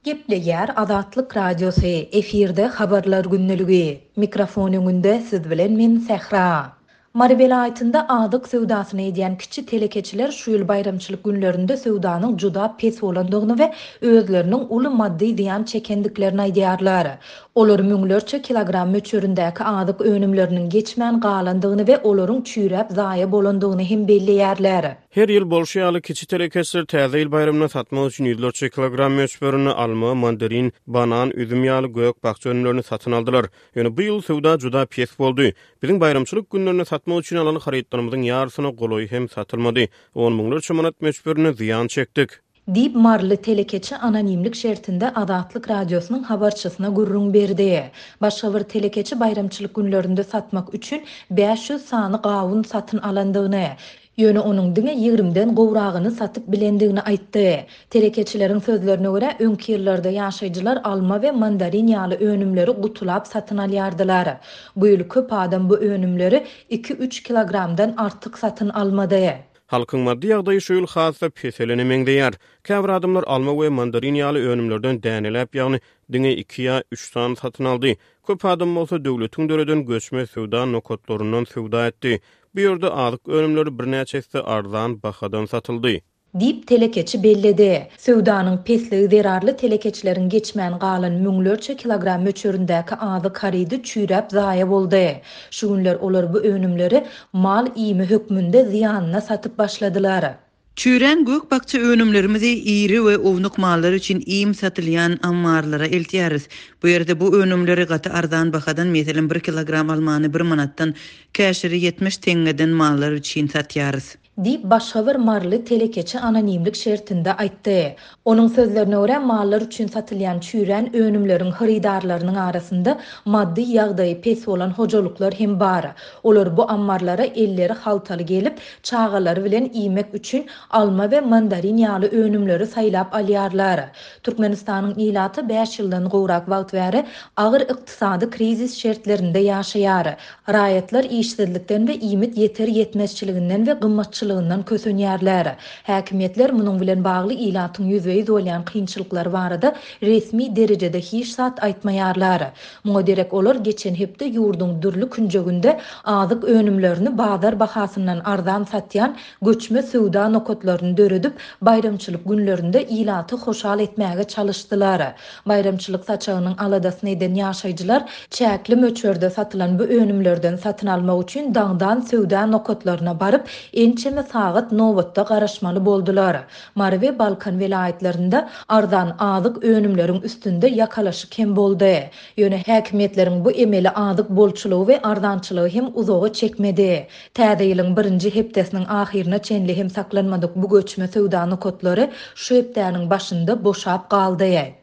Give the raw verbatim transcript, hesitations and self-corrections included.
Gepleýär Azatlyk Radiosy efirde habarlar günneligi. Mikrofonuňda siz bilen men Sehra. Marbel aýtynda adyk sewdasyny edýän kiçi telekeçiler şu ýyl bayramçylyk günlerinde sewdanyň juda pes bolandygyny we özleriniň uly maddi ziýan çekendiklerini aýdýarlar. Olar müňlerçe kilogram möçöründäki adyk önümleriniň geçmän galandygyny we olaryň çüýräp zaýa bolandygyny hem belleýärler. Her ýyl bolşaýaly kiçi telekeçiler täze ýyl bayramyna satmak üçin ýüzlerçe kilogram möçberini alma, mandarin, banan, üzüm ýaly gök bakça önümlerini satyn aldylar. Ýöne bu ýyl sewda juda pes boldy. Biziň bayramçylyk günlerini satmak üçin alan harytlarymyzyň ýarsyna goloý hem satylmady. on müňlerçe manat möçberini ziýan çekdik. Dip marly telekeçi anonimlik şertinde Azatlyk Radiosynyň habarçysyna gurrun berdi. Başga bir telekeçi bayramçylyk günlerinde satmak üçin beş yüz sany gawun satyn alandygyny, ýöne onuň diňe ýigrimden gowragyny satyp bilendigini aýtdy. Telekeçileriň sözlerine görä öňki ýyllarda ýaşaýjylar alma we mandarin ýaly önümleri gutulap satyn alýardylar. Bu ýyl köp adam bu önümleri iki üç kilogramdan artyk satyn almady. Halkyň maddi ýagdaýy şu ýyl hasy peseleni meňdeýär. Käbir adamlar alma we mandarin ýaly önümlerden dänelep, ýagny diňe iki ýa üç san satyn aldy. Köp adam bolsa döwletiň döreden göçme sewda nokotlaryndan sewda etdi. Bu ýerde adyk önümleri birnäçesi arzan bahadan satyldy. Dip telekeçi belledi. Sewdanyň pesligi zerarly telekeçilerin geçmän galan müňlerçe kilogram möçöründäki adyk harydy çüýräp zaýa boldy. Şu günler olar bu önümleri mal iými hökmünde ziýanyna satyp başladylar. Çüren gök bakça önümlerimizi iri we ownyk mallar üçin iýim satylýan ammarlara eltýäris. Bu ýerde bu önümleri gaty arzan bahadan meselem bir kilogram almany bir manatdan käşiri yetmiş teňgeden mallar üçin satýarys. Dip başga bir marly telekeçi anonimlik şertinde aýtdy. Onuň sözlerine görä mallar üçin satylýan çüren önümleriň harydarlarynyň arasynda maddi ýagdaýy pes bolan hojalyklar hem bar. Olar bu ammarlara elleri haltaly gelip çağalary bilen iýmek üçin alma we mandarin ýaly önümleri saýlap alýarlar. Türkmenistanyň ilaty beş ýyldan gowrak wagt bäri agyr ykdysady krizis şertlerinde ýaşaýar. Raýatlar işsizlikden we iýmit yeter yetmezçiliginden we gymmatçylygyndan kösenýärler. Häkimetler munyň bilen bagly ilatyň ýüzüňi bolýan kynçylyklar barada resmi derejede hiç sat aýtmaýarlar. Muňa derek olar geçen hepde ýurdun dürli künjeginde adyk önümlerini bazar bahasyndan arzan satýan göçme sewda nokotlaryny döredip bayramçylyk günlerinde ilaty hoşal etmäge çalışdylar. Bayramçylyk saçagynyň aladasyny eden ýaşaýjylar çäkli möçberde satylan bu önümlerden satyn almak üçin daňdan sewda nokotlaryna baryp ençeme sagat nowatda garaşmaly boldular. Marwe Balkan vilayetlerinde arzan adyk önümleriň üstünde ýakalaşyk hem boldy. Ýöne häkimetleriň bu emeli adyk bolçulugy we arzançylygy hem uzağa çekmedi. Täze ýylyň birinji hepdesiniň ahyrına çenli hem saklanmadyk bu göçme sewda nokotlary şu hepdäniň başynda boşap galdy.